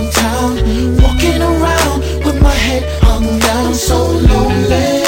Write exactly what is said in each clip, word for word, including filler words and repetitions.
around town, walking around with my head hung down, so lonely,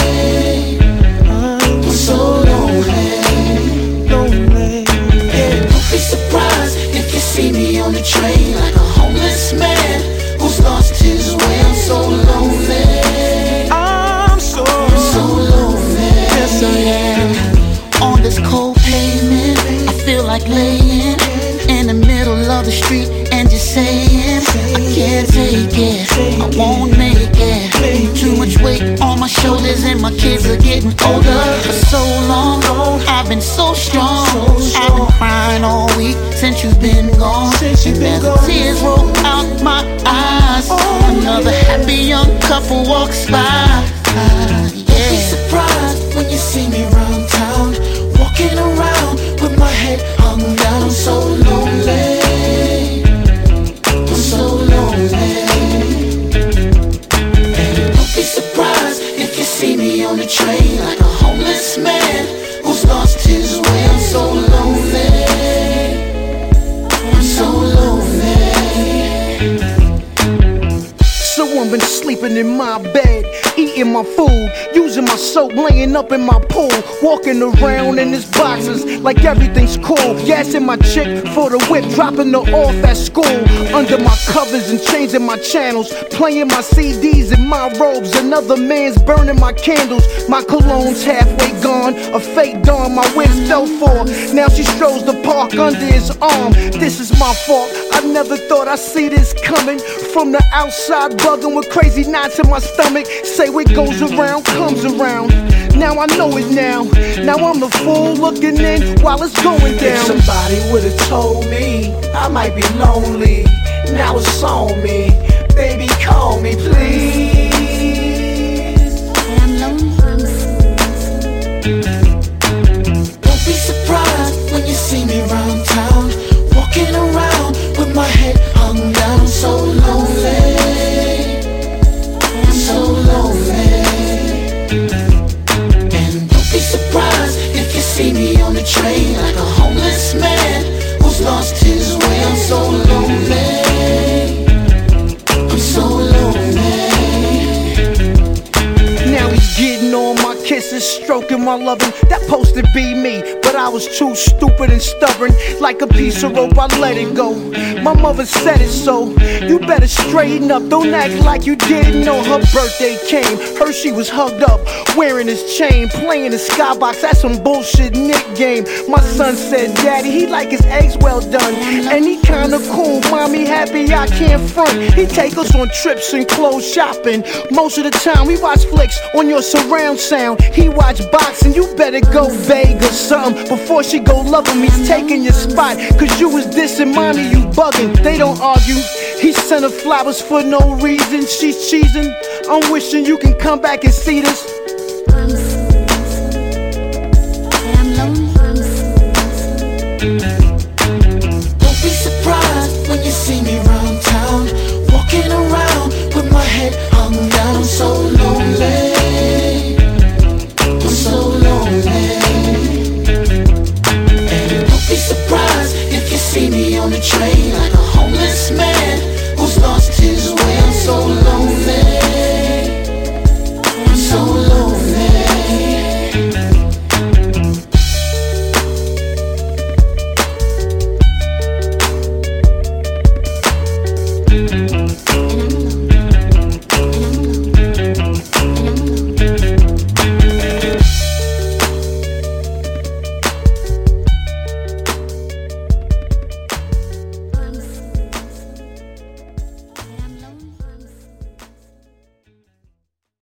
so lonely, lonely. Yeah, don't be surprised if you see me on the train like a homeless man who's lost his way. I'm so lonely, I'm so, I'm so lonely. Yes, I am. On this cold pavement, I feel like laying in the middle of the street and just saying, I can't take it, I won't make it. Too much weight on my shoulders and my kids are getting older. For so long, I've been so strong. I've been crying all week since you've been gone. As the tears roll out my eyes, another happy young couple walks by. Don't be surprised when you see me around town, walking around with my head hung down. I'm so lonely, I'm so lonely. And don't be surprised if you see me on the train like a homeless man who's lost his way. I'm so lonely, I'm so lonely. Someone been sleeping in my bed, eating my food, using my soap, laying up in my pool, walking around in his boxes like everything's cool. Gassing my chick for the whip, dropping her off at school. Under my covers and changing my channels, playing my C Ds in my robes. Another man's burning my candles. My cologne's halfway gone, a fake dawn my wig fell for. Now she strolls the park under his arm. This is my fault, I never thought I'd see this coming. From the outside, bugging with crazy knots in my stomach. Say what goes around comes around. Now I know it now. Now I'm the fool looking in while it's going down. If somebody would've told me I might be lonely, now it's on me. Baby, call me please. I'm lonely. Don't be surprised when you see me around town, walking around with my head hung down. I'm so lonely, I'm so lonely. And don't be surprised if you see me on the train like a homeless man who's lost his way. I'm so lonely, I'm so lonely. Now he's getting on my kisses, stroking my loving. That supposed to be me, but I was too stupid and stubborn. Like a piece of rope, I let it go. My mother said it so. You better straighten up, don't act like you didn't know her birthday came. Her she was hugged up, wearing his chain, playing the skybox. That's some bullshit Nick game. My son said, Daddy, he like his eggs well done, and he kinda cool. Mommy happy I can't front. He take us on trips and clothes shopping. Most of the time we watch flicks on your surround sound. He watch boxing, you better go vague or something before she go loving me, taking your spot. Cause you was dissing mommy, you bugging. They don't argue. He sent her flowers for no reason. She's cheesing. I'm wishing you can come back and see this.